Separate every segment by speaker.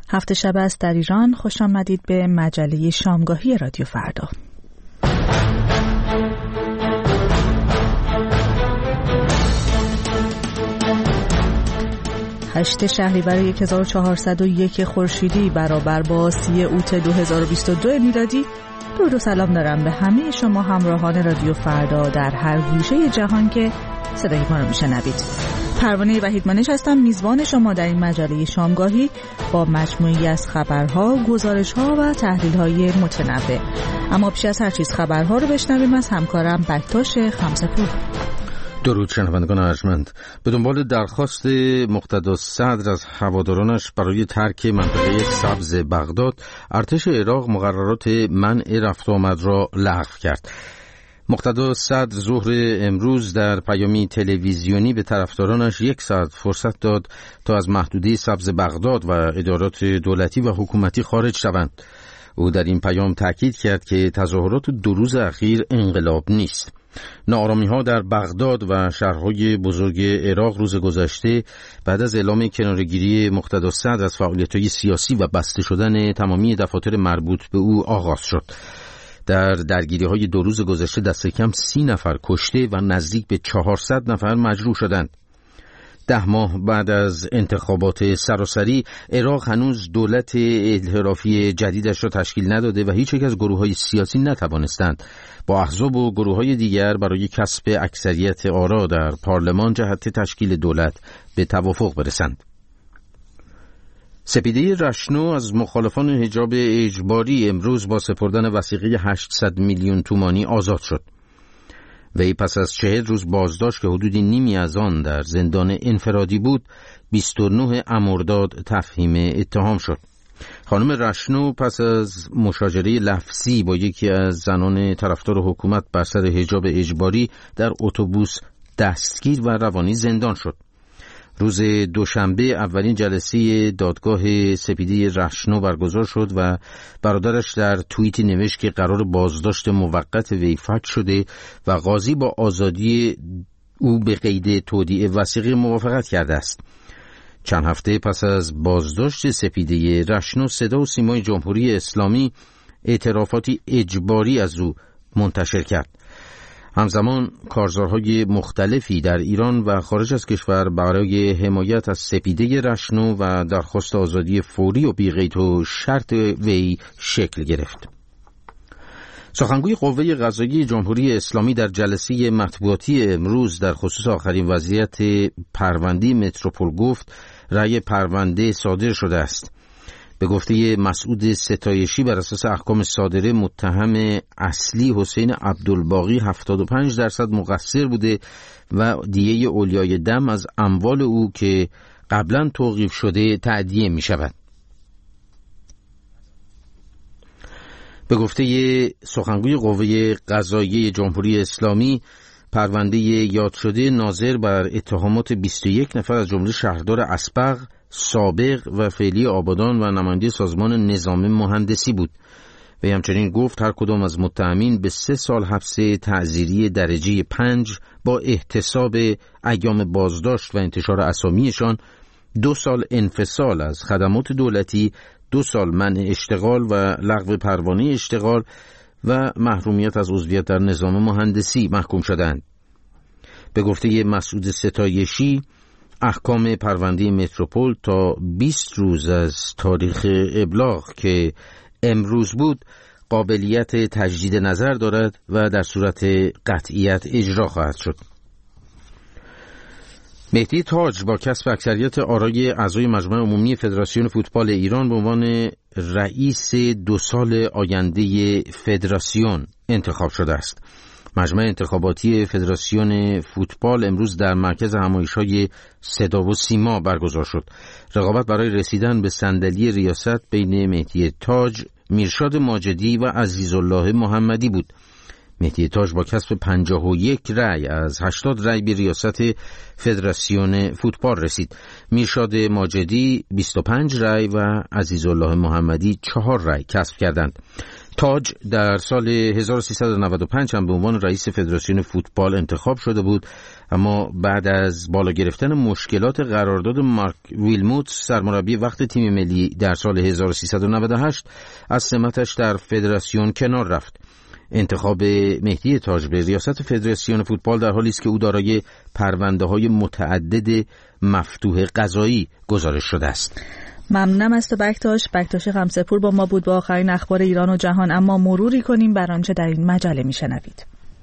Speaker 1: هفت شب است در ایران. خوش آمدید به مجله شامگاهی رادیو فردا. هشت شهریور 1401 خورشیدی برابر با 3 اوت 2022 میلادی. درود و سلام دارم به همه شما همراهان رادیو فردا در هر گوشه جهان که صدای ما رو میشنوید. پروانه وحیدمانش هستم، میزبان شما در این مجله شامگاهی با مجموعی از خبرها، گزارش‌ها و تحلیل‌های متنوع. اما پیش از هر چیز خبرها رو بشنویم از همکارم بکتاش خمسه‌پور.
Speaker 2: درود شنوندگان ارجمند. به دنبال درخواست مقتدا صدر از هوادارانش برای ترک منطقه سبز بغداد، ارتش عراق مقررات منع رفت و آمد را لغو کرد. مقتدا صدر ظهر امروز در پیامی تلویزیونی به طرفدارانش 1 ساعت فرصت داد تا از محدوده سبز بغداد و ادارات دولتی و حکومتی خارج شوند. او در این پیام تاکید کرد که تظاهرات 2 روز اخیر انقلاب نیست. ناآرامی‌ها در بغداد و شهرهای بزرگ عراق روز گذشته بعد از اعلام کناره‌گیری مقتدا صدر از فعالیت‌های سیاسی و بسته شدن تمامی دفاتر مربوط به او آغاز شد. در درگیری‌های 2 روز گذشته دست کم 30 نفر کشته و نزدیک به 400 نفر مجروح شدند. 10 ماه بعد از انتخابات سراسری، عراق هنوز دولت انحرافی جدیدش را تشکیل نداده و هیچ یک از گروه‌های سیاسی نتوانستند با احزاب و گروه‌های دیگر برای کسب اکثریت آرا در پارلمان جهت تشکیل دولت به توافق برسند. سپیده رشنو از مخالفان حجاب اجباری امروز با سپردن وثیقه 800 میلیون تومانی آزاد شد. وی پس از 40 روز بازداشت که حدودی نیمی از آن در زندان انفرادی بود، 29 مرداد تفهیم اتهام شد. خانم رشنو پس از مشاجره لفظی با یکی از زنان طرفدار حکومت بر سر حجاب اجباری در اتوبوس دستگیر و روانی زندان شد. روز دوشنبه اولین جلسه دادگاه سپیده رشنو برگزار شد و برادرش در توییتی نوشت که قرار بازداشت موقت وی فک شده و قاضی با آزادی او به قید تودیع وثیقه موافقت کرده است. چند هفته پس از بازداشت سپیده رشنو، صدا و سیمای جمهوری اسلامی اعترافاتی اجباری از او منتشر کرد. همزمان کارزارهای مختلفی در ایران و خارج از کشور برای حمایت از سپیده رشنو و درخواست آزادی فوری و بی‌قید و شرط وی شکل گرفت. سخنگوی قوه قضاییه جمهوری اسلامی در جلسه مطبوعاتی امروز در خصوص آخرین وضعیت پرونده متروپول گفت رأی پرونده صادر شده است. به گفته مسعود ستایشی بر اساس احکام صادره متهم اصلی حسین عبدالباقی 75% مقصر بوده و دیه اولیای دم از اموال او که قبلا توقیف شده تأدیه می شود. به گفته سخنگوی قوه قضاییه جمهوری اسلامی، پرونده یاد شده ناظر بر اتهامات 21 نفر از جمله شهردار اسبق، سابق و فعلی آبادان و نماینده سازمان نظام مهندسی بود. و همچنین گفت هر کدام از متهمین به 3 سال حبس تعزیری درجه 5 با احتساب ایام بازداشت و انتشار اسامیشان، 2 سال انفصال از خدمات دولتی، 2 سال منع اشتغال و لغو پروانه اشتغال و محرومیت از عضویت در نظام مهندسی محکوم شدند. به گفته مسعود ستایشی، احکام پرونده متروپول تا 20 روز از تاریخ ابلاغ که امروز بود قابلیت تجدید نظر دارد و در صورت قطعیت اجرا خواهد شد. مهدی تاج با کسب اکثریت آرای اعضای مجمع عمومی فدراسیون فوتبال ایران به عنوان رئیس 2 سال آینده فدراسیون انتخاب شده است. مجمع انتخاباتی فدراسیون فوتبال امروز در مرکز همایش‌های صدا و سیما برگزار شد. رقابت برای رسیدن به صندلی ریاست بین مهدی تاج، میرشاد ماجدی و عزیزالله محمدی بود. مهدی تاج با کسب 51 رأی از 80 رأی به ریاست فدراسیون فوتبال رسید. میرشاد ماجدی 25 رأی و عزیزالله محمدی 4 رأی کسب کردند. تاج در سال 1395 هم به عنوان رئیس فدراسیون فوتبال انتخاب شده بود، اما بعد از بالا گرفتن مشکلات قرارداد مارک ویلموت سرمربی وقت تیم ملی در سال 1398 از سمتش در فدراسیون کنار رفت. انتخاب مهدی تاج به ریاست فدراسیون فوتبال در حالی است که او دارای پرونده‌های متعدد مفتوح قضایی گزارش شده است.
Speaker 1: ممنونم از تو بکتاش خمسه‌پور با ما بود با آخرین اخبار ایران و جهان. اما مروری کنیم بر آنچه در این مجله میشنوید.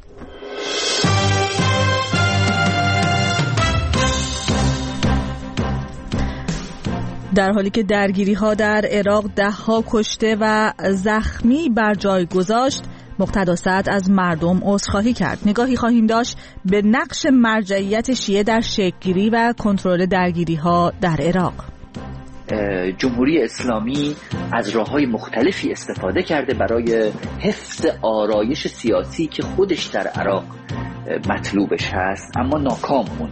Speaker 1: در حالی که درگیری‌ها در عراق 10 کشته و زخمی بر جای گذاشت، مقتدا سعد از مردم عذرخواهی کرد. نگاهی خواهیم داشت به نقش مرجعیت شیعه در شکل‌گیری و کنترل درگیری‌ها در عراق.
Speaker 3: جمهوری اسلامی از راه‌های مختلفی استفاده کرده برای حفظ آرایش سیاسی که خودش در عراق مطلوبش هست، اما ناکام موند.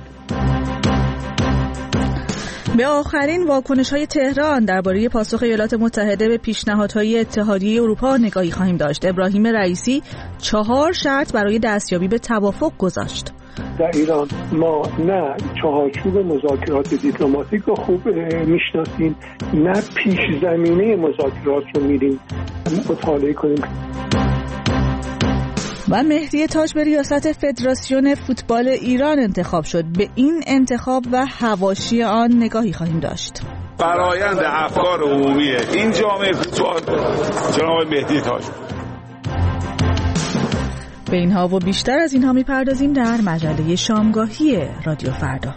Speaker 1: به آخرین واکنش‌های تهران درباره پاسخ ایالات متحده به پیشنهادهای اتحادیه اروپا نگاهی خواهیم داشت. ابراهیم رئیسی 4 شرط برای دستیابی به توافق گذاشت.
Speaker 4: در ایران ما نه چارچوب مذاکرات دیپلماتیک رو خوب میشناسیم، نه پیش زمینه مذاکرات رو میریم مطالعه کنیم.
Speaker 1: و مهدی تاج به ریاست فدراسیون فوتبال ایران انتخاب شد. به این انتخاب و حواشی آن نگاهی خواهیم داشت.
Speaker 5: فرآیند افکار عمومی این جامعه فوتبال جناب مهدی تاج.
Speaker 1: به اینها و بیشتر از اینها میپردازیم در مجله شامگاهی رادیو فردا.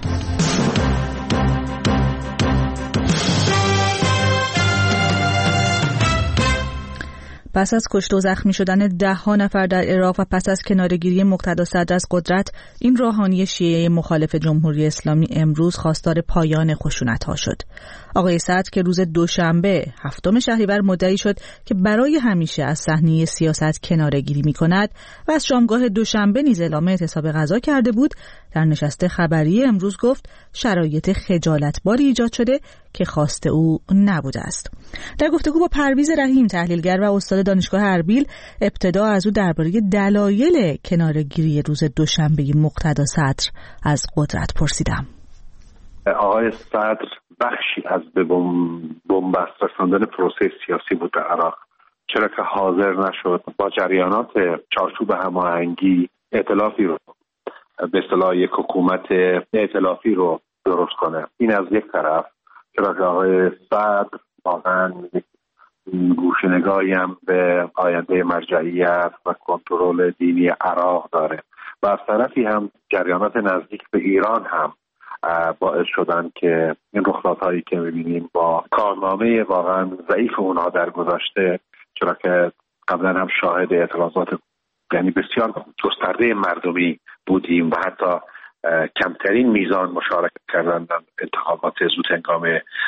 Speaker 1: پس از کشته و زخمی شدن 10 نفر در عراق و پس از کناره‌گیری مقتدا صدر از قدرت، این روحانی شیعه مخالف جمهوری اسلامی امروز خواستار پایان خشونت‌ها شد. آقای صدر که روز دوشنبه 7 شهریور مدعی شد که برای همیشه از صحنه سیاست کناره‌گیری می‌کند و از شامگاه دوشنبه نیز اعلام اعتصاب غذا کرده بود، در نشست خبری امروز گفت شرایط خجالتباری ایجاد شده که خواست او نبوده است. در گفتگو با پرویز رحیم تحلیلگر و استاد دانشگاه اربیل، ابتدا از او درباره دلایل کناره‌گیری روز دوشنبه مقتدا صدر از قدرت پرسیدم.
Speaker 6: آقای صدر بخشی از به بنبست رساندن پروسه سیاسی بود در عراق، چرا که حاضر نشد با جریانات چارچوب هماهنگی ائتلافی رو به اصطلاح یک حکومت ائتلافی رو درست کنه. این از یک طرف، چرا که آقای صدر واقعا گوشه‌نگاهی هم به آینده مرجعیت و کنترل دینی عراق داره و از طرفی هم جریانات نزدیک به ایران هم باعث شدن که این رخدادهایی که می‌بینیم با کارنامه واقعا ضعیف اونها در گذشته، چرا که قبلا هم شاهد اعتراضات یعنی بسیار گسترده مردمی بودیم و حتی کمترین میزان مشارکت کردن در انتخابات زود هنگام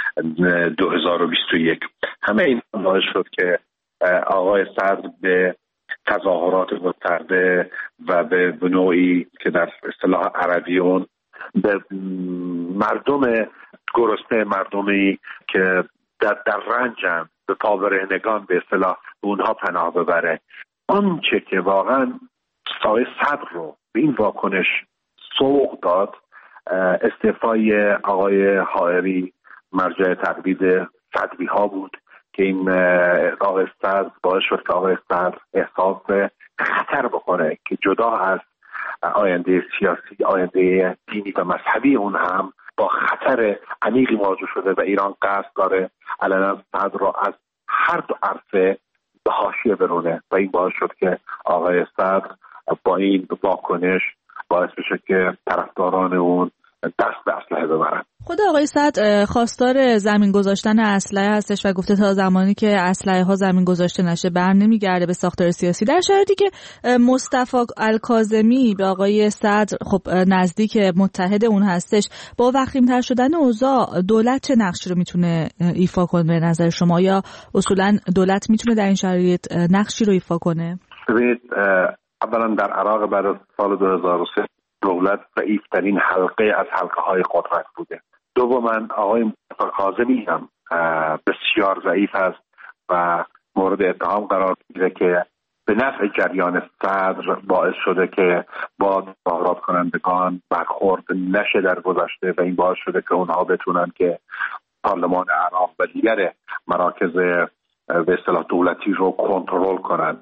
Speaker 6: 2021. همه این باعث شد که آقای صدر به تظاهرات گسترده و به نوعی که در اصطلاح عربیون به مردم گرسنه، مردمی که در رنجن، به پابرهنگان به اصطلاح اونها پناه ببره. آنچه که واقعا آقای صدر رو به این واکنش سوق داد، استعفای آقای حائری مرجع تقلید صدری ها بود که این آقای صدر باعث شد که آقای صدر احساس خطر بکنه که جدا از آینده سیاسی، آینده دینی و مذهبی اون هم با خطر عمیقی مواجه شده و ایران قصد داره علنا صدر را از هر دو عرصه به حاشیه برونه و این باعث شد که آقای صدر با این واکنش باعث بشه که طرفداران اون دست به اسلحه ببرن.
Speaker 1: خود آقای صدر خواستار زمین گذاشتن اسلحه هستش و گفته تا زمانی که اسلحه ها زمین گذاشته نشه بر نمیگرده به ساختار سیاسی، در شرایطی که مصطفی الکاظمی به آقای صدر خب نزدیک متحد اون هستش. با وخیم‌تر شدن اوضاع دولت چه نقشی رو میتونه ایفا کنه به نظر شما، یا اصولا دولت میتونه در این شرایط نقشی رو ایفا کنه؟
Speaker 6: ببینید، اولا در عراق بعد از سال 2003 دولت ضعیف‌ترین حلقه از حلقه‌های قدرت بوده. دوما آقای کاظمی هم بسیار ضعیف است و مورد اتهام قرار میگیره که به نفع جریان صدر باعث شده که با تظاهرات کنندگان برخورد نشه در گذشته و این باعث شده که اونها بتونن که پارلمان عراق و دیگر مراکز به اصطلاح دولتی رو کنترل کنن.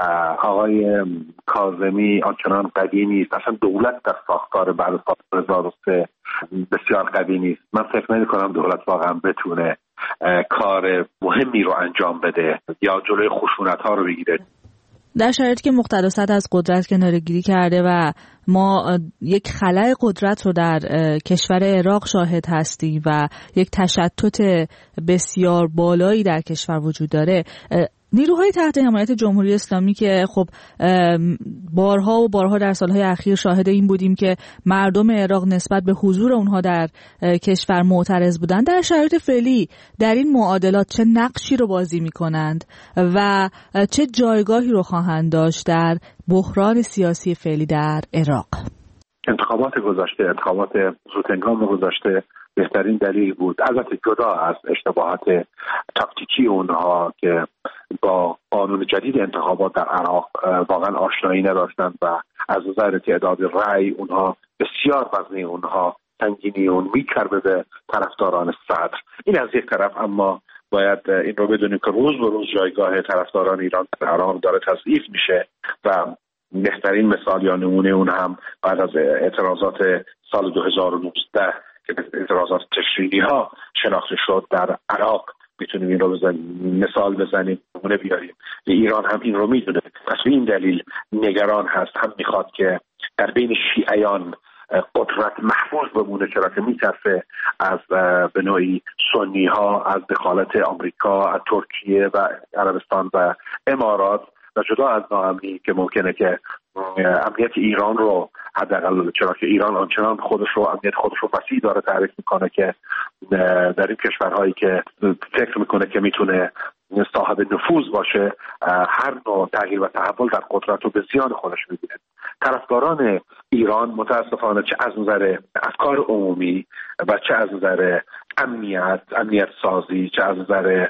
Speaker 6: آقای کاظمی آنچنان قوی نیست، اصلا دولت در ساختار بعد از سال 2003 بسیار قوی نیست. من فکر نمی کنم دولت واقعا بتونه کار مهمی رو انجام بده یا جلوی خشونت ها رو بگیره.
Speaker 1: در شرایطی که مقتدا صدر از قدرت کناره‌گیری کرده و ما یک خلأ قدرت رو در کشور عراق شاهد هستیم و یک تشتت بسیار بالایی در کشور وجود داره، نیروهای تحت حمایت جمهوری اسلامی که خب بارها و بارها در سالهای اخیر شاهد این بودیم که مردم عراق نسبت به حضور اونها در کشور معترض بودند، در شرایط فعلی در این معادلات چه نقشی رو بازی می‌کنند و چه جایگاهی رو خواهند داشت در بحران سیاسی فعلی در عراق؟
Speaker 6: انتخابات گذشته، انتخابات زودهنگام گذشته بهترین دلیل بود، البته جدا از اشتباهات تاکتیکی اونها که با قانون جدید انتخابات در عراق واقعا آشنایی نداشتند و از نظر تعداد رأی اونها بسیار وزنی اونها سنگینی اون میکرده به طرفداران صدر. این از یک طرف، اما باید این رو بدونیم که روز به روز جایگاه طرفداران ایران در عراق داره تضعیف میشه و بهترین مثال یا نمونه اون هم بعد از اعتراضات سال 2019 که اعتراضات تشریعی ها شناخته شد در عراق، میتونیم این رو مثال بزنیم، نمونه بیاریم. ایران هم این رو میدونه، پس به این دلیل نگران هست، هم میخواد که در بین شیعیان قدرت محفوظ بمونه، چرا که میترسه از به نوعی سنی ها، از دخالت آمریکا، از ترکیه و عربستان و امارات و جدا از ناامنی که ممکنه که امنیت ایران رو حداقل، چرا که ایران آنچنان امنیت خودش رو وسیع داره تعریف میکنه که در این کشورهایی که فکر میکنه که میتونه صاحب نفوذ باشه، هر نوع تغییر و تحول در قدرت رو به زیان خودش میبینه. طرفداران ایران متاسفانه چه از نظر افکار عمومی و چه از نظر امنیت سازی، چه از نظر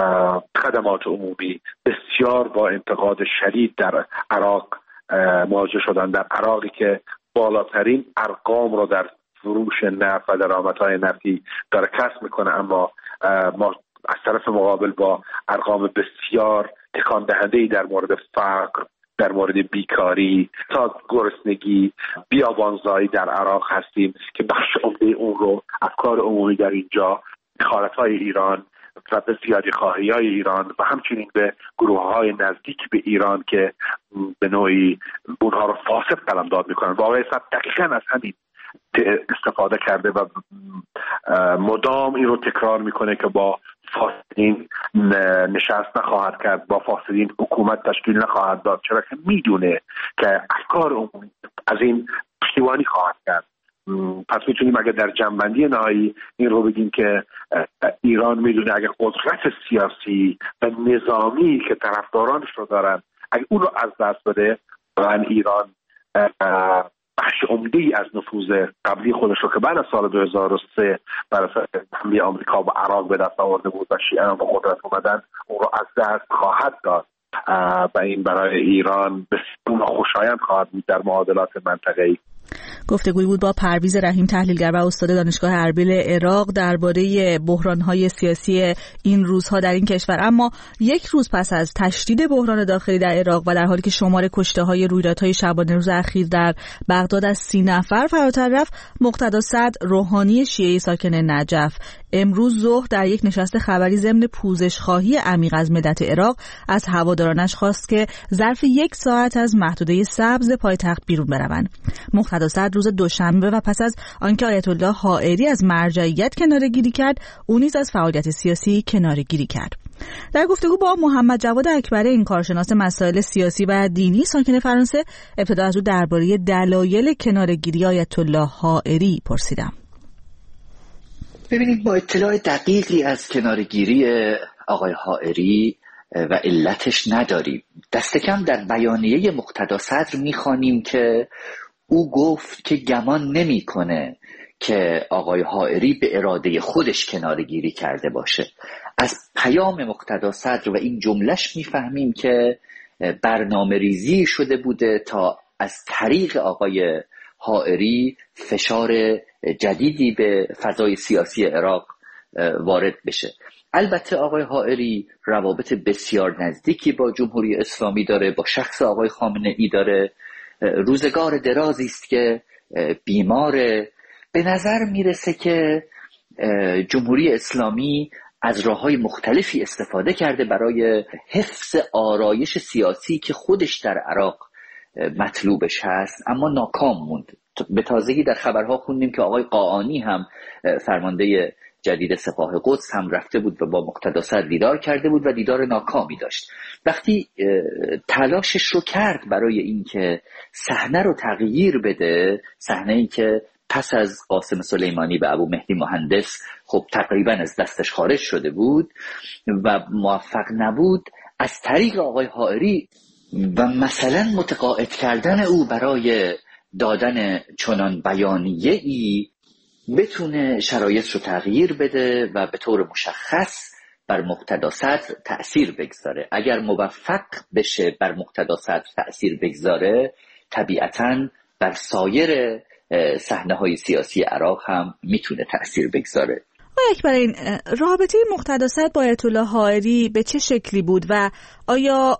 Speaker 6: خدمات عمومی بسیار با انتقاد شدید در عراق مواجه شدن. در عراقی که بالاترین ارقام رو در فروش نفت و درآمدهای نفتی داره کسب میکنه، اما ما از طرف مقابل با ارقام بسیار تکان دهنده‌ای در مورد فقر، در مورد بیکاری تا گرسنگی، بیابانزایی در عراق هستیم که بخش عمده اون رو افکار عمومی در اینجا، دخالت‌های ایران و به زیادی خواهی‌های ایران و همچنین به گروه‌های نزدیک به ایران که به نوعی اونها رو فاسد قلمداد می‌کنن. واقعا دقیقاً از همین استفاده کرده و مدام این رو تکرار میکنه که با فاسدین نشست نخواهد کرد، با فاسدین حکومت تشکیل نخواهد داد، چرا که میدونه که افکار عمومی از این پشتیبانی خواهد کرد. پس میتونیم اگر در جنبندی نهایی این رو بگیم که ایران میدونه اگر قدرت سیاسی و نظامی که طرفدارانش رو دارن اگر اون رو از دست بده، واقعا ایران بخش عمده‌ای از نفوذ قبلی خودش رو که بعد از سال 2003 بر اساس حمله آمریکا و عراق به دست آورده بود و شیعیان به قدرت اومدن، اون رو از دست خواهد داد و این برای ایران بسیار خوشایند خواهد بود در معادلات منطقه‌ای.
Speaker 1: گفتگویی بود با پرویز رحیم، تحلیلگر و استاد دانشگاه اربیل عراق درباره بحران‌های سیاسی این روزها در این کشور. اما یک روز پس از تشدید بحران داخلی در عراق و در حالی که شمار کشته‌های رویدادهای شبانه روز اخیر در بغداد از 30 نفر فراتر رفت، مقتدا صدر روحانی شیعی ساکن نجف امروز ظهر در یک نشست خبری ضمن پوزش‌خواهی عمیق از ملت عراق از هوادارانش خواست که ظرف 1 ساعت از محدوده سبز پایتخت بیرون بروند. مقتدا صدر روز دوشنبه و پس از آنکه آیت الله حائری از مرجعیت کناره‌گیری کرد، او نیز از فعالیت سیاسی کناره‌گیری کرد. در گفتگو با محمد جواد اکبری، این کارشناس مسائل سیاسی و دینی ساکن فرانسه، ابتدا از او درباره دلایل کناره‌گیری آیت الله حائری پرسیدم.
Speaker 3: ببینید، ما اطلاع دقیقی از کناره‌گیری آقای حائری و علتش نداریم. دست کم در بیانیه مقتدا صدر می‌خوانیم که او گفت که گمان نمی‌کنه که آقای حائری به اراده خودش کناره‌گیری کرده باشه. از پیام مقتدا صدر و این جملهش میفهمیم که برنامه ریزی شده بوده تا از طریق آقای حائری فشار جدیدی به فضای سیاسی عراق وارد بشه. البته آقای حائری روابط بسیار نزدیکی با جمهوری اسلامی داره، با شخص آقای خامنه ای داره، روزگار درازی است که بیماره. به نظر میرسه که جمهوری اسلامی از راه‌های مختلفی استفاده کرده برای حفظ آرایش سیاسی که خودش در عراق مطلوبش هست، اما ناکام موند. به تازگی در خبرها خوندیم که آقای قاآنی هم فرمانده جدید سپاه قدس هم رفته بود و با مقتدا صدر دیدار کرده بود و دیدار ناکامی داشت. وقتی تلاشش رو کرد برای اینکه صحنه رو تغییر بده، صحنه‌ای که پس از قاسم سلیمانی به ابو مهدی مهندس خب تقریبا از دستش خارج شده بود و موفق نبود، از طریق آقای حائری و مثلا متقاعد کردن او برای دادن چنان بیانیه‌ای بتونه شرایط رو تغییر بده و به طور مشخص بر مقتدا صدر تأثیر بگذاره. اگر موفق بشه بر مقتدا صدر تأثیر بگذاره، طبیعتاً بر سایر صحنه‌های سیاسی عراق هم میتونه تأثیر بگذاره.
Speaker 1: اکبرین، رابطه مقتدا صدر با آیت الله حائری به چه شکلی بود و آیا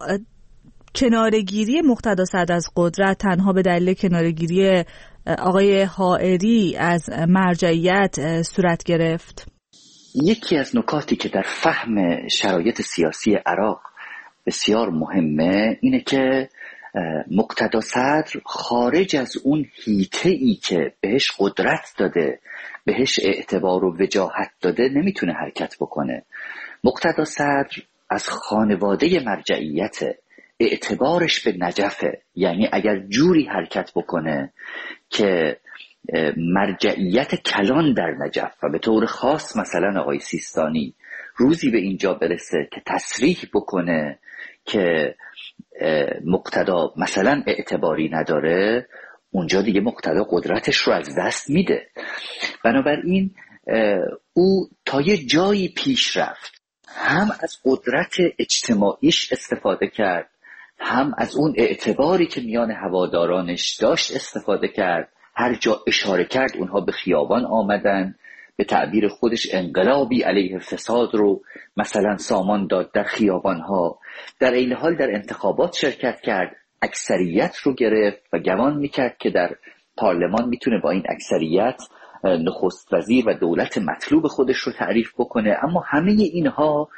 Speaker 1: کنارگیری مقتدا صدر از قدرت تنها به دلیل کنارگیری آقای حائری از مرجعیت صورت گرفت؟
Speaker 3: یکی از نکاتی که در فهم شرایط سیاسی عراق بسیار مهمه اینه که مقتدا صدر خارج از اون حیطه‌ای که بهش قدرت داده، بهش اعتبار و وجاهت داده نمیتونه حرکت بکنه. مقتدا صدر از خانواده مرجعیت، اعتبارش به نجفه، یعنی اگر جوری حرکت بکنه که مرجعیت کلان در نجف و به طور خاص مثلا آقای سیستانی روزی به اینجا برسه که تصریح بکنه که مقتدا مثلا اعتباری نداره، اونجا دیگه مقتدا قدرتش رو از دست میده. بنابراین او تا یه جایی پیش رفت، هم از قدرت اجتماعیش استفاده کرد، هم از اون اعتباری که میان هوادارانش داشت استفاده کرد. هر جا اشاره کرد اونها به خیابان آمدن، به تعبیر خودش انقلابی علیه فساد رو مثلا سامان داد در خیابانها. در این حال در انتخابات شرکت کرد، اکثریت رو گرفت و گمان میکرد که در پارلمان میتونه با این اکثریت نخست وزیر و دولت مطلوب خودش رو تعریف بکنه. اما همه اینها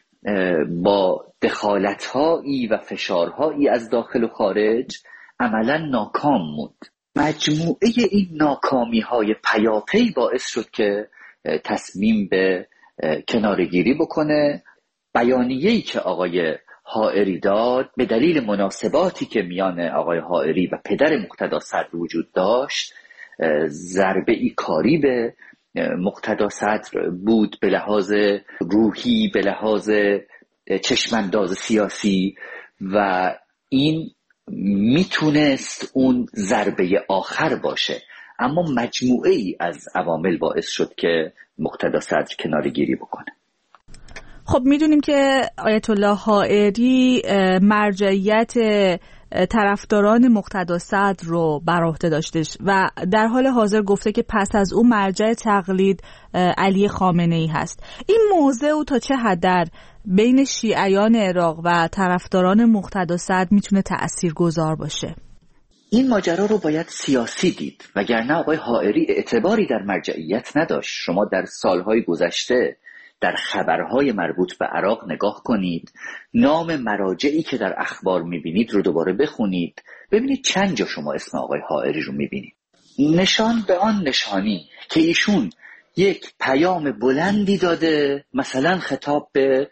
Speaker 3: با دخالت‌هایی و فشارهایی از داخل و خارج عملاً ناکام موند. مجموعه این ناکامی‌های پیاپی باعث شد که تصمیم به کنارگیری بکنه. بیانیه‌ای که آقای حائری داد به دلیل مناسباتی که میان آقای حائری و پدر مقتدا صدر وجود داشت، ضربه‌ای کاری به مقتدا صدر بود، به لحاظ روحی، به لحاظ چشمانداز سیاسی، و این میتونست اون ضربه آخر باشه. اما مجموعه ای از عوامل باعث شد که مقتدا صدر کنارگیری بکنه.
Speaker 1: خب میدونیم که آیت الله حائری مرجعیت طرفداران مقتدا صدر رو بر عهده داشتش و در حال حاضر گفته که پس از اون مرجع تقلید علی خامنه ای هست. این موضع او تا چه حد در بین شیعیان عراق و طرفداران مقتدا صدر میتونه تأثیرگذار باشه؟
Speaker 3: این ماجرا رو باید سیاسی دید، وگرنه آقای حائری اعتباری در مرجعیت نداشت. شما در سالهای گذشته در خبرهای مربوط به عراق نگاه کنید، نام مراجعی که در اخبار میبینید رو دوباره بخونید، ببینید چند جا شما اسم آقای حائری رو میبینید. نشان به آن نشانی که ایشون یک پیام بلندی داده، مثلا خطاب به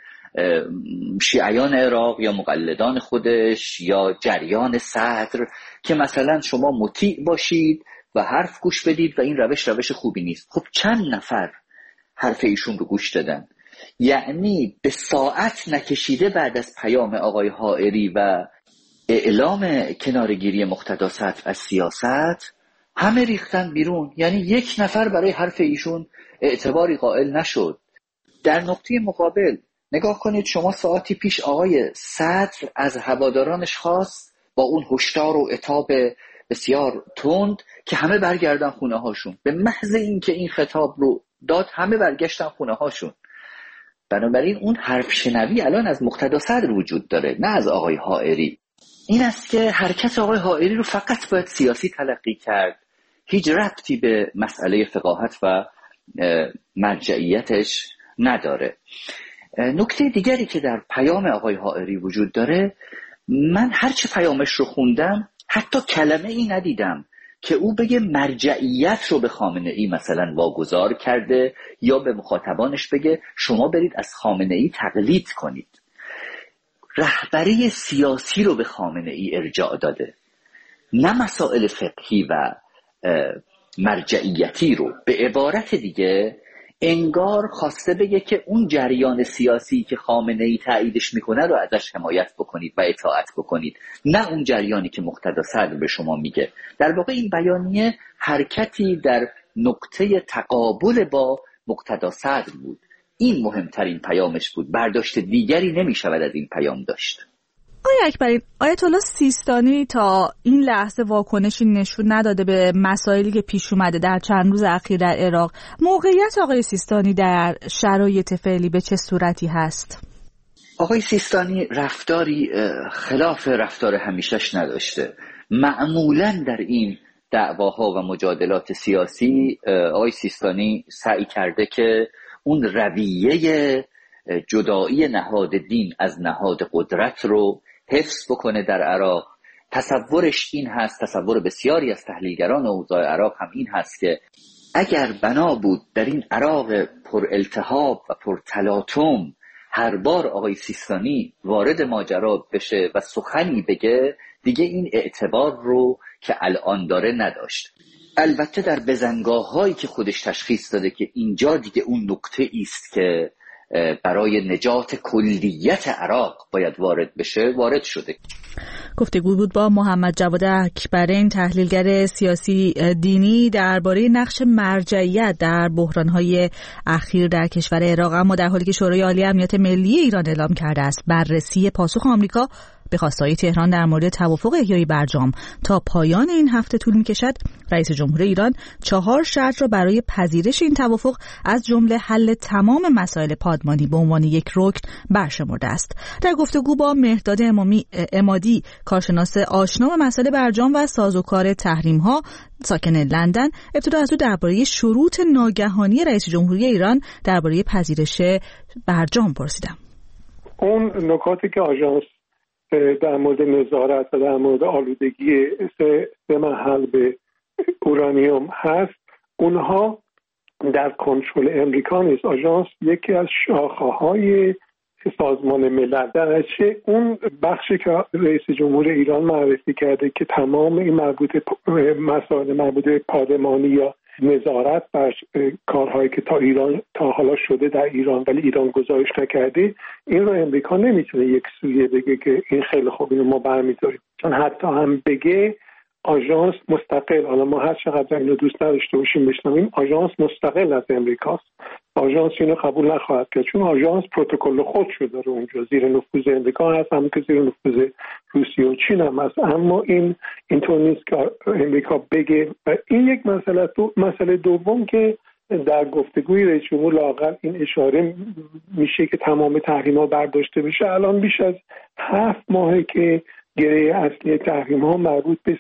Speaker 3: شیعیان عراق یا مقلدان خودش یا جریان صدر که مثلا شما مطیع باشید و حرف گوش بدید و این روش خوبی نیست. خب چند نفر حرف ایشون رو گوش دادن؟ یعنی به ساعت نکشیده بعد از پیام آقای حائری و اعلام کنارگیری مقتدا صدر از سیاست همه ریختن بیرون. یعنی یک نفر برای حرف ایشون اعتباری قائل نشد. در نقطه مقابل نگاه کنید شما ساعتی پیش آقای صدر از هوادارانش خواست با اون هشدار و عتاب بسیار تند که همه برگردن خونه هاشون. به محض اینکه این خطاب رو داد همه برگشتن خونه هاشون. بنابراین اون حرف شنوی الان از مقتدا صدر وجود داره، نه از آقای حائری. این است که حرکت آقای حائری رو فقط باید سیاسی تلقی کرد، هیچ ربطی به مسئله فقاهت و مرجعیتش نداره. نکته دیگری که در پیام آقای حائری وجود داره، من هرچی پیامش رو خوندم حتی کلمه ای ندیدم که او بگه مرجعیت رو به خامنه ای مثلا واگذار کرده یا به مخاطبانش بگه شما برید از خامنه ای تقلید کنید. رهبری سیاسی رو به خامنه ای ارجاع داده، نه مسائل فقهی و مرجعیتی رو. به عبارت دیگه انگار خواسته بگه که اون جریان سیاسی که خامنه ای تاییدش میکنه رو ازش حمایت بکنید و اطاعت بکنید، نه اون جریانی که مقتدا صدر به شما میگه. در واقع این بیانیه حرکتی در نقطه تقابل با مقتدا صدر بود. این مهمترین پیامش بود، برداشت دیگری نمیشود از این پیام داشت.
Speaker 1: آقای اکبری، آیت الله سیستانی تا این لحظه واکنشی نشون نداده به مسائلی که پیش اومده در چند روز اخیر در عراق. موقعیت آقای سیستانی در شرایط فعلی به چه صورتی هست؟
Speaker 3: آقای سیستانی رفتاری خلاف رفتار همیشهش نداشته. معمولاً در این دعواها و مجادلات سیاسی آقای سیستانی سعی کرده که اون رویه جدایی نهاد دین از نهاد قدرت رو حفظ بکنه در عراق. تصورش این هست، تصور بسیاری از تحلیلگران اوضاع عراق هم این هست که اگر بنا بود در این عراق پر التهاب و پر تلاطم هر بار آقای سیستانی وارد ماجرا بشه و سخنی بگه، دیگه این اعتبار رو که الان داره نداشت. البته در بزنگاه‌هایی که خودش تشخیص داده که اینجا دیگه اون نقطه ایست که برای نجات کلیت عراق باید وارد بشه، وارد شده.
Speaker 1: گفتگو بود با محمد جواد اکبرین، تحلیلگر سیاسی دینی، درباره نقش مرجعیت در بحران‌های اخیر در کشور عراق. اما در حالی که شورای عالی امنیت ملی ایران اعلام کرده است بررسی پاسخ آمریکا به خواستهای تهران در مورد توافق احیای برجام تا پایان این هفته طول می‌کشد، رئیس جمهور ایران 4 شرط را برای پذیرش این توافق از جمله حل تمام مسائل پادمانی به عنوان یک رکن برشمرده است. در گفتگو با مهرداد عمادی، کارشناس آشنا به مسائل برجام و سازوکار تحریم‌ها ساکن لندن، ابتدا از او درباره شروط ناگهانی رئیس جمهوری ایران درباره پذیرش برجام پرسیدم.
Speaker 4: اون نکاتی که آژانس در مورد نظارت و در مورد آلودگی سه محل به اورانیوم هست، اونها در کنترل امریکا نیست. آژانس یکی از شاخه‌های سازمان ملل، درچه اون بخشی که رئیس جمهور ایران معرفی کرده که تمام این مسائل مربوط به پادمانی یا نظارت بر کارهایی که تا حالا شده در ایران ولی ایران گزارش نکرده، این رو امریکا نمیتونه یک سویه بگه که این خیلی خوب اینو ما برمی‌داریم، چون حتی هم بگه آژانس مستقل، حالا ما هر چقدر اینو دوست نداشته باشیم بشنویم، آژانس مستقل از امریکاست. آژانس اینو قبول نخواهد کرد چون آژانس پروتکل خودشو داره اونجا، زیر نفوذ امریکا هست، هم که زیر نفوذ روسیه و چین هم هست. اما اینطور نیست که امریکا بگه. و این یک مسئله دوم که در گفتگوی رئیس جمهور لااقل این اشاره میشه که تمام تحریم‌ها برداشته بشه. الان بیش از 7 ماهه که گره اصلی تحریم‌ها مربوط به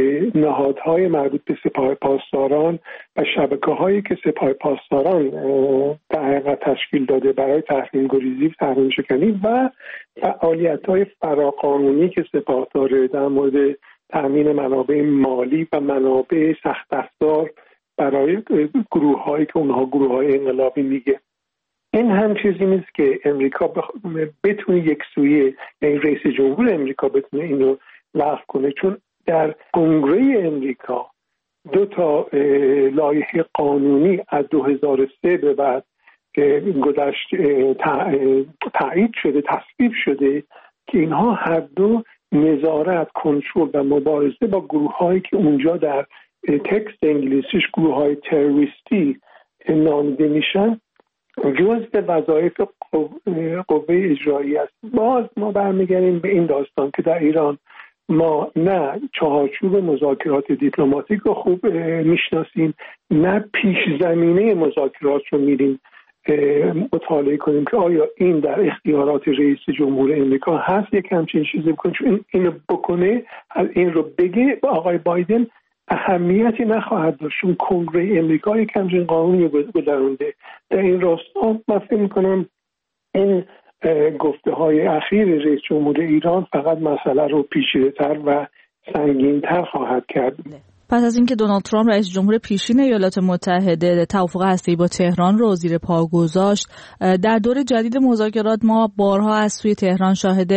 Speaker 4: نهادهای مربوط به سپاه پاسداران و شبکه‌هایی که سپاه پاسداران در حقیقت تشکیل داده برای تحریم گریزی و تحریم شکنی و فعالیت‌های فراقانونی که سپاه داره در مورد تامین منابع مالی و منابع سخت افزار برای گروه‌هایی که اونها گروه‌های انقلابی میگه. این هم چیزی نیست که امریکا بتونه یک سویه، یعنی رئیس جمهور امریکا بتونه اینو لغو کنه، چون در کنگره امریکا 2 لایحه قانونی از 2003 به بعد گذشت تایید شده، تصویب شده که اینها هر دو نظارت، کنترل و مبارزه با گروه‌هایی که اونجا در تکست انگلیسیش گروه‌های تروریستی نامیده میشن جزء وظایف قوه اجرایی است. باز ما برمیگردیم به این داستان که در ایران ما نه چارچوب مذاکرات دیپلماتیک رو خوب میشناسیم، نه پیش زمینه مذاکرات رو میریم مطالعه کنیم که آیا این در اختیارات رئیس جمهور امریکا هست یک همچین چیزی بکنه. چون اینو بکنه، این رو بگه به آقای بایدن اهمیتی نخواهد داشت، چون کنگره امریکا یک همچین قانونی گذرونده. در این راستا من فکر میکنم این گفته های اخیر رئیس جمهور ایران فقط مسئله رو پیچیده‌تر و سنگین‌تر خواهد کرد.
Speaker 1: پس از اینکه دونالد ترامپ رئیس جمهور پیشین ایالات متحده توافق هسته‌ای با تهران رو زیر پا گذاشت، در دور جدید مذاکرات ما بارها از سوی تهران شاهد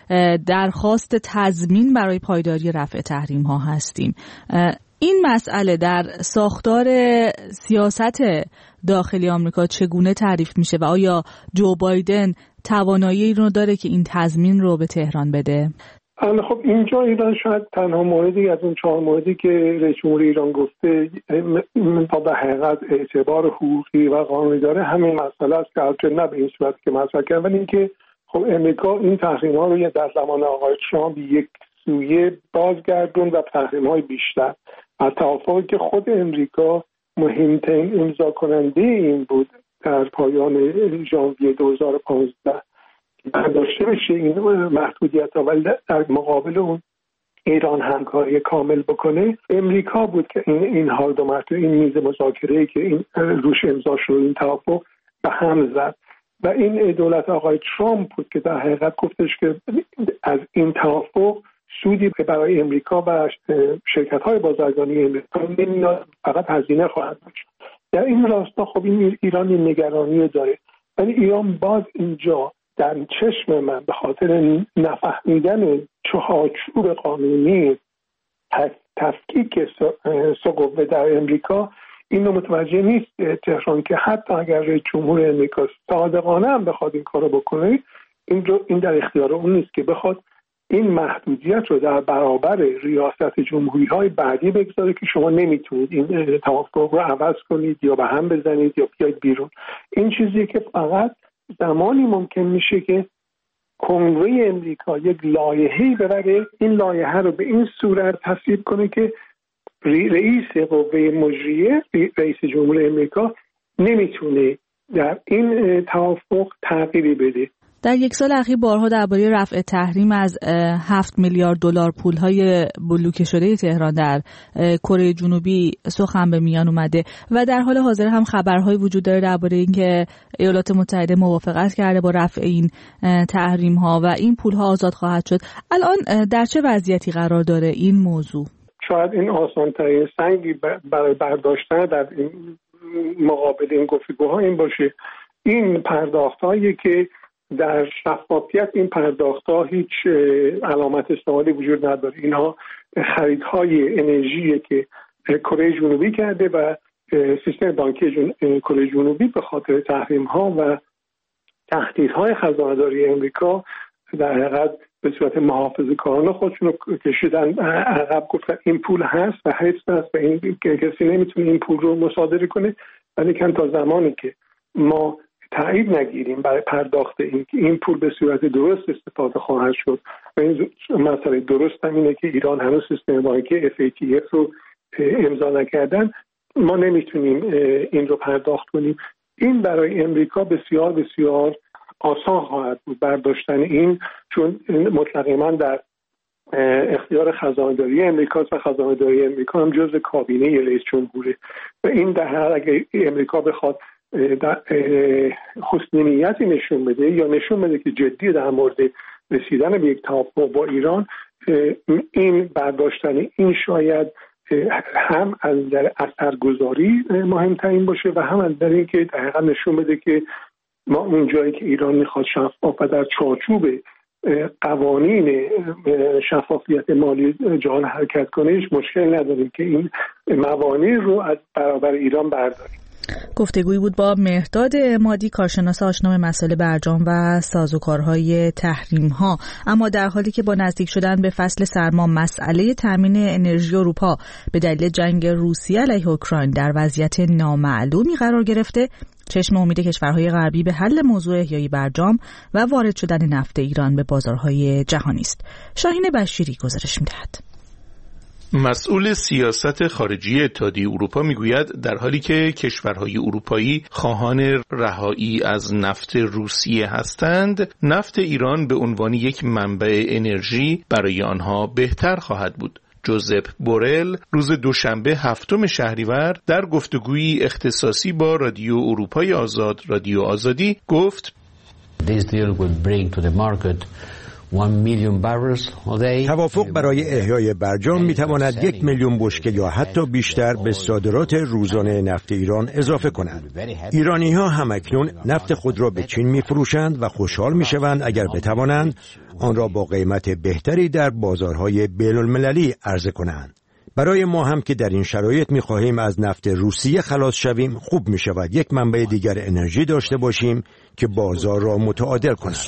Speaker 1: درخواست تضمین برای پایداری رفع تحریم‌ها هستیم. این مسئله در ساختار سیاست داخلی آمریکا چگونه تعریف میشه و آیا جو بایدن توانایی رو داره که این تضمین رو به تهران بده؟
Speaker 4: خب اینجا ایران شاید تنها موردی از اون 4 موردی که رئیس جمهور ایران گفته تا به حقیقت اعتبار حقوقی و قانونی داره همین مسئله است که البته نه به این صورت که مطرح کرد، ولی اینکه خب امریکا این تحریم‌ها رو در زمان آقای ترامپ یک سویه بازگردون و تحریم‌های بیشتر و توافقی که خود امریکا مهمترین امضا کننده این بود در پایان ژانویه 2015 برداشته بشه این محدودیت‌ها، ولی در مقابل اون ایران همکاری کامل بکنه. امریکا بود که این هر دو مرتبه این میز مذاکره‌ای که این روش امضا شد این توافق به هم زد و این دولت آقای ترامپ بود که در حقیقت گفتش که از این توافق سودی برای امریکا و شرکت‌های بازرگانی امریکا نمیاد، فقط هزینه خواهد داشت. در این راستا خب این ایران نگرانی داره، ولی ایران باز اینجا در چشم من به خاطر نفهمیدن چارچوب قانونی تفکیک سقوط در امریکا اینو متوجه نیست تهران که حتی اگر رئیس جمهور امریکا صادقانه هم بخواد این کارو بکنه، این در اختیار اون نیست که بخواد این محدودیت رو در برابر ریاست جمهوری‌های بعدی بگذاره که شما نمیتونید این توافق رو عوض کنید یا به هم بزنید یا بیاید بیرون. این چیزیه که فقط زمانی ممکن میشه که کنگره امریکا یک لایحه‌ای ببره، این لایحه رو به این صورت تصویب کنه که رئیس قوه مجریه، رئیس جمهور امریکا، نمیتونه در این توافق تغییری بده.
Speaker 1: در یک سال اخیر بارها درباره رفع تحریم از 7 میلیارد دلار پولهای بلوکه شده تهران در کره جنوبی سخن به میان اومده و در حال حاضر هم خبرهای وجود داره درباره اینکه ایالات متحده موافقت کرده با رفع این تحریم ها و این پولها آزاد خواهد شد. الان در چه وضعیتی قرار داره این موضوع؟
Speaker 4: شاید این آسان‌ترین سنگی برای برداشتن در این مقابل این گفتگوها این باشه، این پرداخت‌هایی که در شفافیت این پرداخت‌ها هیچ علامت سوالی وجود نداره. اینها خریدهای انرژی که کره جنوبی کرده و سیستم بانکی کره جنوبی به خاطر تحریم‌ها و تهدیدهای خزانه‌داری امریکا در حقیقت به صورت محافظه‌کارانه خودشون رو کشیدن عقب، گفتن این پول هست و هست و این کسی نمیتونه این پول رو مصادره کنه، ولی تا زمانی که ما تایید نگیریم برای پرداخت این پول به صورت درست استفاده خواهد شد و این مسئله درست هم اینه که ایران هنوز سیستم بانکی FATF رو امضا نکردن، ما نمیتونیم این رو پرداخت کنیم. این برای امریکا بسیار بسیار آسان خواهد بود برداشتن این، چون مطلقاً در اختیار خزانه‌داری امریکاست و خزانه‌داری امریکا هم جزء کابینه رئیس جمهوره و این در حال اگر امریکا بخواد حسن نیتی نشون بده یا نشون بده که جدی در مورد رسیدن به یک توافق با ایران، این برداشتن این شاید هم از در اثرگذاری مهمترین باشه و هم از در این که دقیقا نشون بده که ما اون جایی که ایران میخواد شفاف و در چارچوب قوانین شفافیت مالی جهان حرکت کنه هیچ مشکل نداریم که این موانع رو از برابر ایران برداریم.
Speaker 1: گفتگویی بود با مهرداد عمادی، کارشناس آشنا به مسائل برجام و سازوکارهای تحریم ها. اما در حالی که با نزدیک شدن به فصل سرما مسئله تامین انرژی اروپا به دلیل جنگ روسیه علیه اوکراین در وضعیت نامعلومی قرار گرفته، چشم امید کشورهای غربی به حل موضوع احیای برجام و وارد شدن نفت ایران به بازارهای جهانی است. شاهین بشیری گزارش می‌دهد.
Speaker 7: مسئول سیاست خارجی اتحادیه اروپا میگوید در حالی که کشورهای اروپایی خواهان رهایی از نفت روسیه هستند، نفت ایران به عنوان یک منبع انرژی برای آنها بهتر خواهد بود. جوزپ بورل روز دوشنبه 7 شهریور در گفتگویی اختصاصی با رادیو اروپای آزاد، رادیو آزادی گفت
Speaker 8: This deal will bring to the market 1 million barrels a day.
Speaker 9: توافق برای احیای برجام میتواند 1 میلیون بشکه یا حتی بیشتر به صادرات روزانه نفت ایران اضافه کند. ایرانی‌ها همکنون نفت خود را به چین میفروشند و خوشحال میشوند اگر بتوانند آن را با قیمت بهتری در بازارهای بین‌المللی عرضه کنند. برای ما هم که در این شرایط می‌خواهیم از نفت روسیه خلاص شویم، خوب می‌شود یک منبع دیگر انرژی داشته باشیم که بازار را متعادل کند.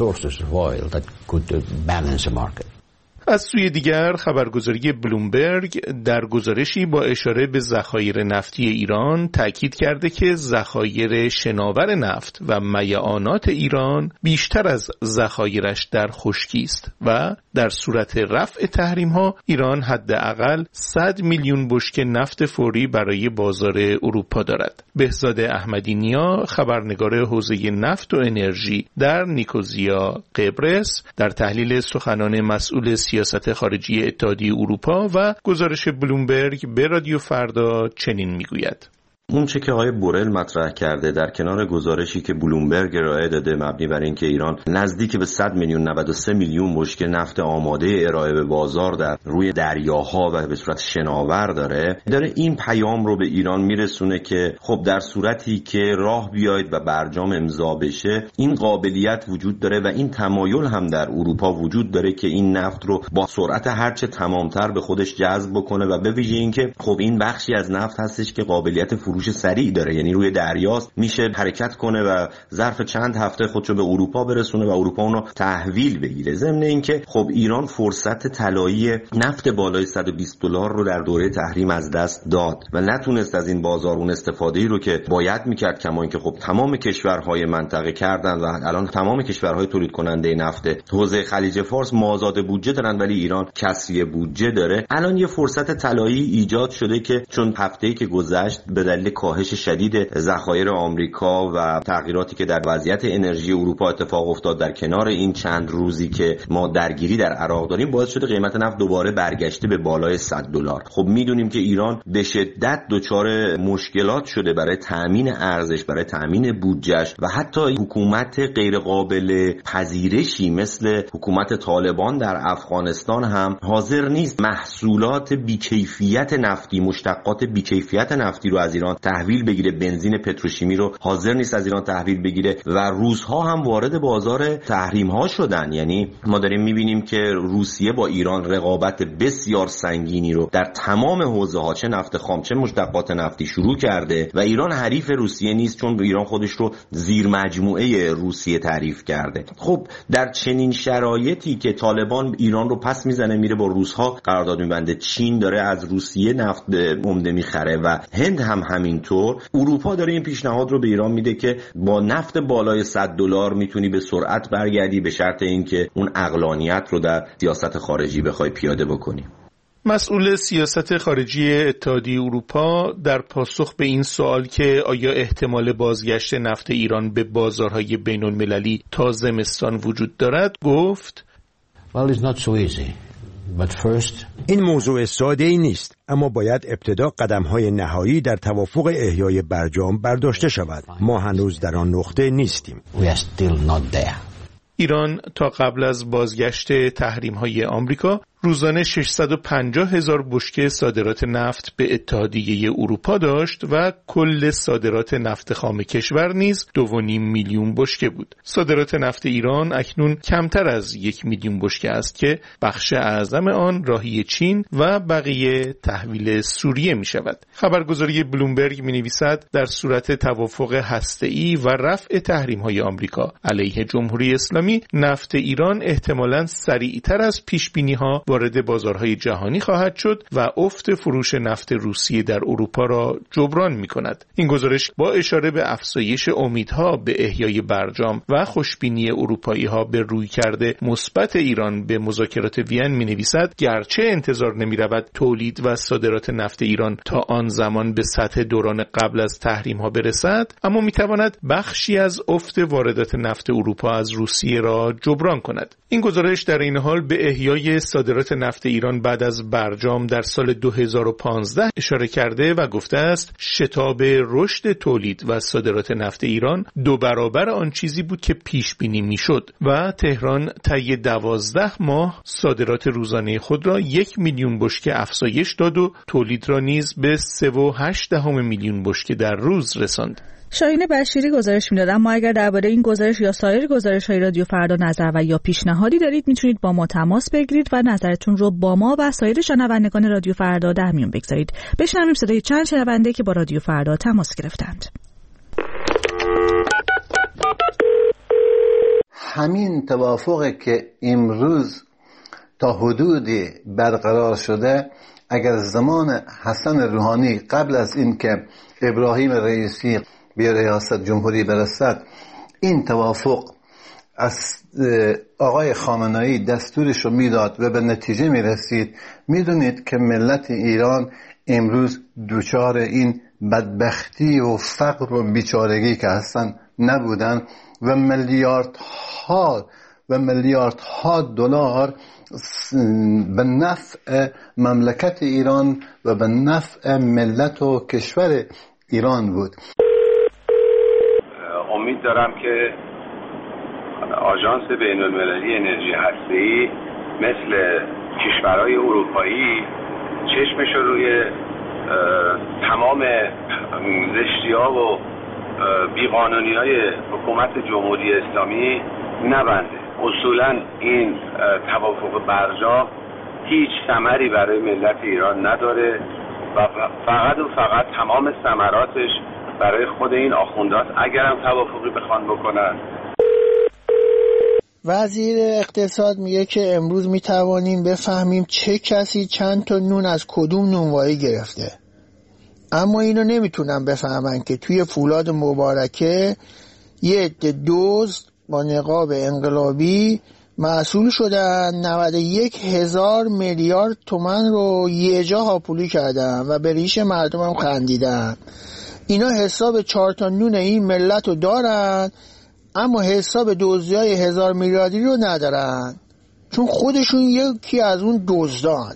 Speaker 7: از سوی دیگر خبرگزاری بلومبرگ در گزارشی با اشاره به ذخایر نفتی ایران تاکید کرده که ذخایر شناور نفت و میعانات ایران بیشتر از ذخایرش در خشکی است و در صورت رفع تحریم‌ها ایران حداقل 100 میلیون بشکه نفت فوری برای بازار اروپا دارد. بهزاد احمدی نیا، خبرنگار حوزه نفت و انرژی در نیکوزیا قبرس، در تحلیل سخنان مسئول سیاست خارجی اتحادیه اروپا و گزارش بلومبرگ به رادیو فردا چنین میگوید:
Speaker 10: اون چه که آقای بورل مطرح کرده در کنار گزارشی که بلومبرگ ارائه داده مبنی بر اینکه ایران نزدیک به 100 میلیون 93 میلیون بشکه نفت آماده ارائه به بازار در روی دریاها و به صورت شناور داره این پیام رو به ایران میرسونه که خب در صورتی که راه بیاید و برجام امضا بشه این قابلیت وجود داره و این تمایل هم در اروپا وجود داره که این نفت رو با سرعت هرچه تمامتر به خودش جذب بکنه و به ویژه اینکه خب این بخشی از نفت هستش که قابلیت فروش سریع داره، یعنی روی دریاست، میشه حرکت کنه و ظرف چند هفته خودشو به اروپا برسونه و اروپا اونو تحویل بگیره. ضمن اینکه خب ایران فرصت طلایی نفت بالای $120 رو در دوره تحریم از دست داد و نتونست از این بازار اون استفاده‌ای رو که باید میکرد، کما اینکه خب تمام کشورهای منطقه کردن و الان تمام کشورهای تولید کننده نفت حوزه خلیج فارس مازاد بودجه دارن ولی ایران کسری بودجه داره. الان یه فرصت طلایی ایجاد شده که چون هفته‌ای که گذشت به دلیل کاهش شدید ذخایر آمریکا و تغییراتی که در وضعیت انرژی اروپا اتفاق افتاد در کنار این چند روزی که ما درگیری در عراق داریم باعث شده قیمت نفت دوباره برگشته به بالای $100. خب میدونیم که ایران به شدت دچار مشکلات شده برای تامین ارزش، برای تامین بودجهش و حتی حکومت غیر قابل پذیرشی مثل حکومت طالبان در افغانستان هم حاضر نیست محصولات بیکیفیت نفتی، مشتقات بیکیفیت نفتی رو از ایران تحویل بگیره. بنزین پتروشیمی رو حاضر نیست از ایران تحویل بگیره و روس‌ها هم وارد بازار تحریم‌ها شدن. یعنی ما داریم می‌بینیم که روسیه با ایران رقابت بسیار سنگینی رو در تمام حوزه‌ها چه نفت خام چه مشتقات نفتی شروع کرده و ایران حریف روسیه نیست چون ایران خودش رو زیر مجموعه روسیه تعریف کرده. خب در چنین شرایطی که طالبان ایران رو پس میزنه میره با روس‌ها قرارداد می‌بنده، چین داره از روسیه نفت عمده می‌خره و هند هم همینطور، اروپا داره این پیشنهاد رو به ایران میده که با نفت بالای $100 میتونی به سرعت برگردی به شرط اینکه اون عقلانیت رو در سیاست خارجی بخوای پیاده بکنی.
Speaker 7: مسئول سیاست خارجی اتحادیه اروپا در پاسخ به این سوال که آیا احتمال بازگشت نفت ایران به بازارهای بین‌المللی تا زمستان وجود دارد گفت:
Speaker 8: Well, it's not so easy. But first...
Speaker 9: این موضوع ساده‌ای نیست، اما باید ابتدا قدم‌های نهایی در توافق احیای برجام برداشته شود. ما هنوز در آن نقطه نیستیم.
Speaker 8: We are still not there.
Speaker 7: ایران تا قبل از بازگشت تحریم‌های آمریکا روزانه 650,000 بشکه صادرات نفت به اتحادیه اروپا داشت و کل صادرات نفت خام کشور نیز 2.5 میلیون بشکه بود. صادرات نفت ایران اکنون کمتر از 1 میلیون بشکه است که بخش اعظم آن راهی چین و بقیه تحویل سوریه می شود. خبرگزاری بلومبرگ می نویسد در صورت توافق هسته‌ای و رفع تحریم‌های آمریکا علیه جمهوری اسلامی، نفت ایران احتمالاً سریعتر از پیش‌بینی‌ها وارد بازارهای جهانی خواهد شد و افت فروش نفت روسیه در اروپا را جبران می‌کند. این گزارش با اشاره به افزایش امیدها به احیای برجام و خوشبینی اروپایی‌ها به رویکرد مثبت ایران به مذاکرات وین می‌نویسد گرچه انتظار نمی‌رود تولید و صادرات نفت ایران تا آن زمان به سطح دوران قبل از تحریم‌ها برسد، اما می‌تواند بخشی از افت واردات نفت اروپا از روسیه را جبران کند. این گزارش در این حال به احیای صادرات نفت ایران بعد از برجام در سال 2015 اشاره کرده و گفته است شتاب رشد تولید و صادرات نفت ایران 2 برابر آن چیزی بود که پیش بینی میشد و تهران طی 12 ماه صادرات روزانه خود را 1 میلیون بشکه افزایش داد و تولید را نیز به 3.8 میلیون بشکه در روز رساند.
Speaker 1: شاهین بشیری گزارش میداد. اما اگر درباره این گزارش یا سایر گزارش‌های رادیو فردا نظر و یا پیشنهادی دارید میتونید با ما تماس بگیرید و نظرتون رو با ما و سایر شنوندگان رادیو فردا در میون بگذارید. بشنویم صدای چند شنونده که با رادیو فردا تماس گرفتند.
Speaker 11: همین توافقی که امروز تا حدودی برقرار شده اگر زمان حسن روحانی قبل از این که ابراهیم رئیسی به ریاست جمهوری برسد این توافق از آقای خامنه‌ای دستورش رو میداد و به نتیجه میرسید، میدونید که ملت ایران امروز دوچار این بدبختی و فقر و بیچارگی که هستن نبودن و میلیاردها دلار به نفع مملکت ایران و به نفع ملت و کشور ایران بود.
Speaker 12: امید دارم که آژانس بین‌المللی انرژی هسته‌ای مثل کشورهای اروپایی چشمش رو روی تمام زشتی‌ها و بیقانونی‌های حکومت جمهوری اسلامی نبنده. اصولاً این توافق برجام هیچ ثمری برای ملت ایران نداره و فقط تمام ثمراتش برای خود این آخوندهاست اگرم توافقی بخوان بکنن.
Speaker 13: وزیر اقتصاد میگه که امروز میتوانیم بفهمیم چه کسی چند تا نون از کدوم نونوایی گرفته، اما اینو نمیتونن بفهمن که توی فولاد مبارکه یه عده دزد با نقاب انقلابی مسئول شدن 91,000 میلیارد تومان رو یه جا هاپولی کردن و به ریش مردم هم خندیدن. اینا حساب 4 تا نون این ملت رو دارن اما حساب دزدی‌های 1000 میلیاردی رو ندارن، چون خودشون یکی از اون دزدان.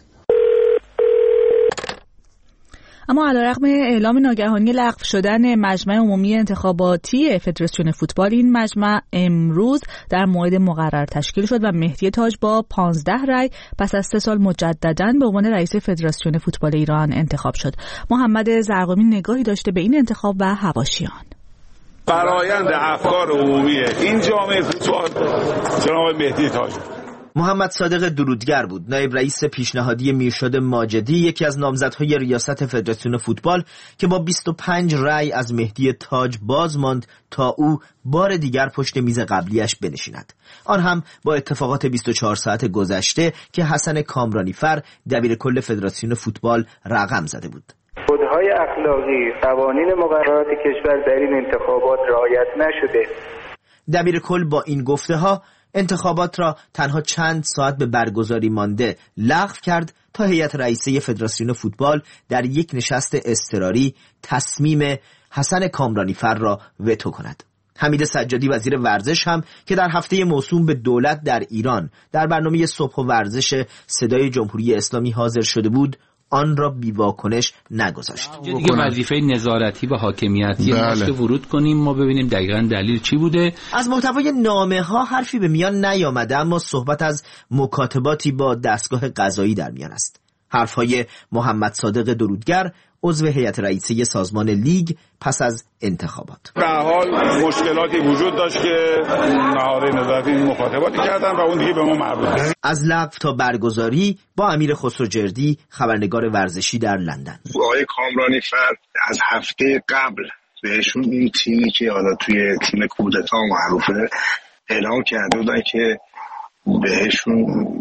Speaker 1: اما علیرغم اعلام ناگهانی لغو شدن مجمع عمومی انتخاباتی فدراسیون فوتبال، این مجمع امروز در موعد مقرر تشکیل شد و مهدی تاج با 15 رأی پس از 3 سال مجدداً به عنوان رئیس فدراسیون فوتبال ایران انتخاب شد. محمد زرقامی نگاهی داشته به این انتخاب و حواشیان.
Speaker 5: فرایند افکار عمومی این جامعه فوتبال جناب مهدی تاج.
Speaker 14: محمد صادق درودگر بود، نایب رئیس پیشنهادی میرشاد ماجدی، یکی از نامزدهای ریاست فدراسیون فوتبال که با 25 رأی از مهدی تاج باز ماند تا او بار دیگر پشت میز قبلیش بنشیند. آن هم با اتفاقات 24 ساعت گذشته که حسن کامرانیفر دبیر کل فدراسیون فوتبال رقم زده بود.
Speaker 15: کدهای اخلاقی، قوانین مقررات کشور در این انتخابات رعایت نشده.
Speaker 14: دبیر کل با این گفته ها انتخابات را تنها چند ساعت به برگزاری مانده لغو کرد تا هیئت رئیسه فدراسیون فوتبال در یک نشست اضطراری تصمیم حسن کامرانیفر را وتو کند. حمید سجادی وزیر ورزش هم که در هفته موسوم به دولت در ایران در برنامه صبح و ورزش صدای جمهوری اسلامی حاضر شده بود، آن را بی واکنش نگذاشت.
Speaker 16: دیگه وظیفه نظارتی و حاکمیتی داشته ورود کنیم ما ببینیم دقیقاً دلیل چی بوده.
Speaker 14: از محتوای نامه ها حرفی به میان نیامده، اما صحبت از مکاتباتی با دستگاه قضایی در میان است. حرفهای محمد صادق درودگر، عضو هیئت رئیسه سازمان لیگ پس از انتخابات.
Speaker 5: به حال مشکلاتی وجود داشت که نهاد نظارتی مخاطباتی کردن و اون دیگه به ما مربوط نیست.
Speaker 14: از لغو تا برگزاری با امیر خسروجردی، خبرنگار ورزشی در لندن.
Speaker 17: آقای کامرانیفر از هفته قبل بهشون این تیمی که حالا توی تیم کودتا معروفه اعلام کرده بودن که بهشون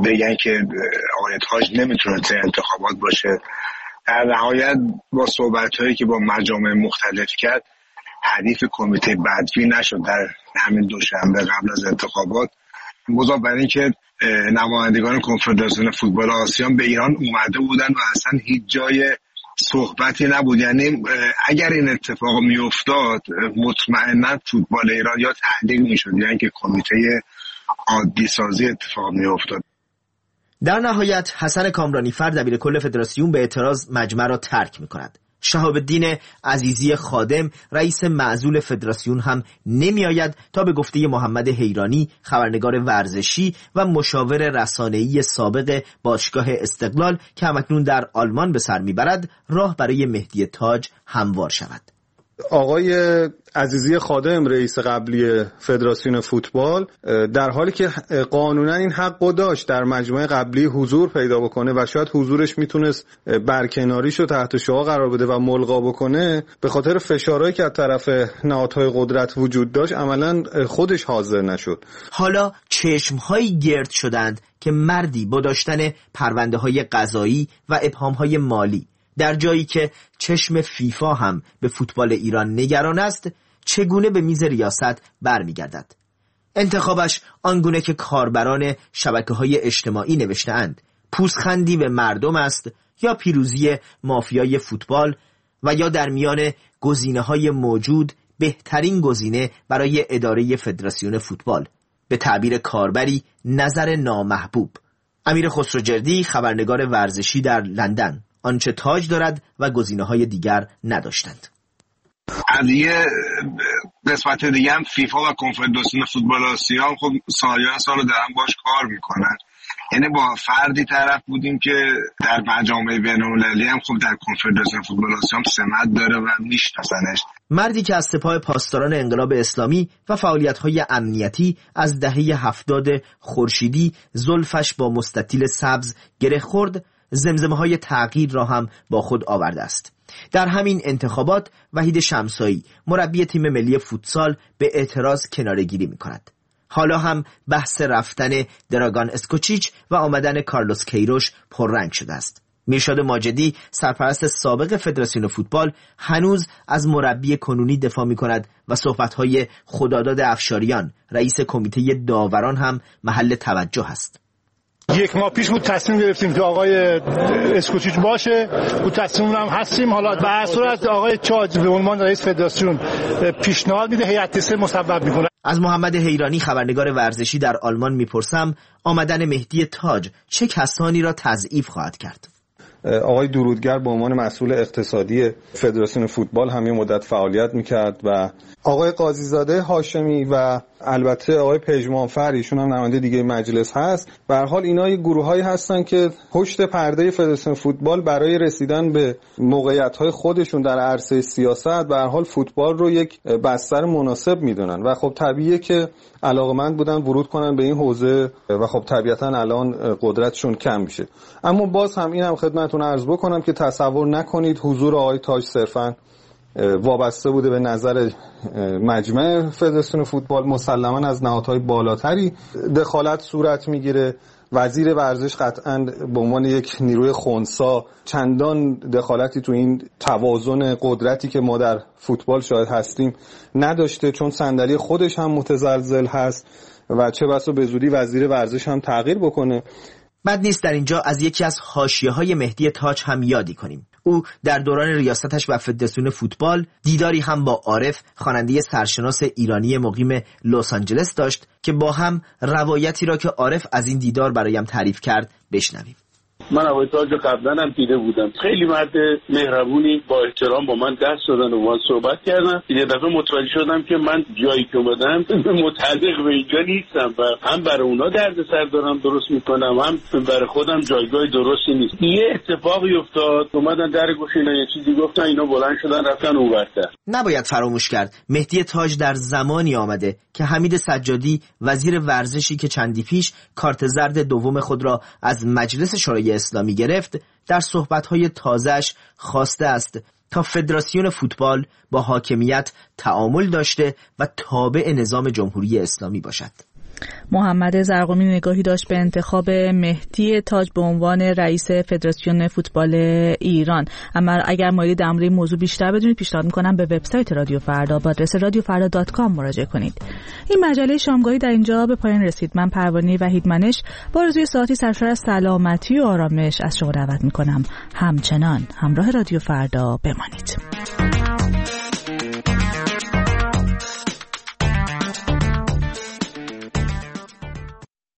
Speaker 17: بگن که آقای تاج نمیتونه تو انتخابات باشه. در نهایت با صحبت‌هایی که با مجامع مختلف کرد حریف کمیته بدوی نشد در همین دوشنبه قبل از انتخابات. مضاف بر این که نمایندگان کنفدراسیون فوتبال آسیان به ایران اومده بودن و اصلا هیچ جای صحبتی نبود. یعنی اگر این اتفاق میافتاد مطمئنا فوتبال ایران یا تعلیق میشد یا اینکه کمیته عادی سازی اتفاق میافتاد.
Speaker 14: در نهایت حسن کامرانیفر دبیر کل فدراسیون به اعتراض مجمع را ترک می‌کند. شهاب الدین عزیزی خادم رئیس معزول فدراسیون هم نمی آید تا به گفته محمد حیرانی خبرنگار ورزشی و مشاور رسانه‌ای سابق باشگاه استقلال که همکنون در آلمان به سر میبرد راه برای مهدی تاج هموار شود.
Speaker 18: آقای عزیزی خادم رئیس قبلی فدراسیون فوتبال در حالی که قانونا این حقو داشت در مجمع قبلی حضور پیدا بکنه و شاید حضورش میتونست برکناریشو تحت شعاع قرار بده و ملغا بکنه، به خاطر فشارهایی که از طرف نهادهای قدرت وجود داشت عملا خودش حاضر نشد.
Speaker 14: حالا چشمهایی گرد شدند که مردی با داشتن پرونده‌های قضایی و ابهام‌های مالی در جایی که چشم فیفا هم به فوتبال ایران نگران است چگونه به میز ریاست برمیگردد. انتخابش آنگونه که کاربران شبکه‌های اجتماعی نوشته‌اند پوزخندی به مردم است یا پیروزی مافیای فوتبال و یا در میان گزینه‌های موجود بهترین گزینه برای اداره فدراسیون فوتبال، به تعبیر کاربری نظر نامحبوب. امیر خسروجردی خبرنگار ورزشی در لندن آنچه تاج دارد و گزینه‌های دیگر نداشتند.
Speaker 17: از یه قسمت دیگه هم فیفا و کنفدراسیون فوتبال آسیا خب سالیان سال دارن باش کار میکنن. یعنی با فردی طرف بودیم که در مجامع بین‌المللی هم خب در کنفدراسیون فوتبال آسیا هم سمت داره و میشناسنش.
Speaker 14: مردی که از سپاه پاسداران انقلاب اسلامی و فعالیت‌های امنیتی از دهه 70 خورشیدی زلفش با مستطیل سبز گره خورد، زمزمه‌های تغییر را هم با خود آورده است. در همین انتخابات وحید شمسایی مربی تیم ملی فوتسال به اعتراض کناره‌گیری می‌کند. حالا هم بحث رفتن دراگان اسکوچیچ و آمدن کارلوس کیروش پررنگ شده است. میرشاد ماجدی سرپرست سابق فدراسیون فوتبال هنوز از مربی کنونی دفاع می‌کند و صحبت‌های خداداد افشاریان رئیس کمیته داوران هم محل توجه است.
Speaker 19: یک ماه پیش بود تصمیم گرفتیم که آقای اسکوچیچ باشه، بود تصمیم هم هستیم. حالا به هر صورت آقای تاج به عنوان رئیس فدراسیون پیشنهاد میده، هیئت سه مصوب میکنه.
Speaker 14: از محمد حیرانی خبرنگار ورزشی در آلمان میپرسم آمدن مهدی تاج چه کسانی را تضعیف خواهد کرد؟
Speaker 18: آقای درودگر به عنوان مسئول اقتصادی فدراسیون فوتبال همین مدت فعالیت میکرد و آقای قاضیزاده هاشمی و البته آقای پژمانفر ایشون هم نماینده دیگه مجلس هست. به هر حال اینا گروهایی هستن که پشت پرده فدراسیون فوتبال برای رسیدن به موقعیت‌های خودشون در عرصه سیاست به هر حال فوتبال رو یک بستر مناسب میدونن و خب طبیعیه که علاقه‌مند بودن ورود کنن به این حوزه و خب طبیعتاً الان قدرتشون کم میشه. اما باز هم اینم خدمتتون عرض بکنم که تصور نکنید حضور آقای تاج صرفاً وابسته بوده به نظر مجمع فدراسیون فوتبال. مسلماً از نهادهای بالاتری دخالت صورت میگیره. وزیر ورزش قطعاً به عنوان یک نیروی خنثی چندان دخالتی تو این توازن قدرتی که ما در فوتبال شاهد هستیم نداشته، چون صندلی خودش هم متزلزل هست و چه بسا به زودی وزیر ورزش هم تغییر بکنه.
Speaker 14: بد نیست در اینجا از یکی از حاشیه‌های مهدی تاج هم یادی کنیم. او در دوران ریاستش و فدراسیون فوتبال دیداری هم با عارف خواننده سرشناس ایرانی مقیم لس آنجلس داشت که با هم روایتی را که عارف از این دیدار برایم تعریف کرد بشنویم.
Speaker 20: من آقای تاج قبلا هم دیده بودم، خیلی مرد مهربونی، با احترام با من دست دادن و با من صحبت کردن. یه دفعه متوجه شدم که من جایی که اومدم متعلق به اینجا نیستم و هم برای اونا دردسر دارم درست میکنم، هم برای خودم جایگاه درستی نیست. یه اتفاقی افتاد، اومدن در گوش اینا یه چیزی گفتن، اینا بلند شدن رفتن اونورتر.
Speaker 14: نباید فراموش کرد مهدی تاج در زمانی آمده که حمید سجادی وزیر ورزشی که چندی پیش کارت زرد دوم خود را از مجلس شورای اسلامی گرفت، در صحبت‌های تازه‌اش خواسته است تا فدراسیون فوتبال با حاکمیت تعامل داشته و تابع نظام جمهوری اسلامی باشد.
Speaker 1: محمد زرقمی نگاهی داشت به انتخاب مهدی تاج به عنوان رئیس فدراسیون فوتبال ایران. اما اگر مایلی در مورد این موضوع بیشتر بدونید پیشنهاد می‌کنم به وبسایت رادیو فردا با آدرس radiofarda.com مراجعه کنید. این مجله شامگاهی در اینجا به پایان رسید. من پروانه وحیدمنش با آرزوی ساعتی سرشار از سلامتی و آرامش از شما دعوت می‌کنم همچنان همراه رادیو فردا بمانید.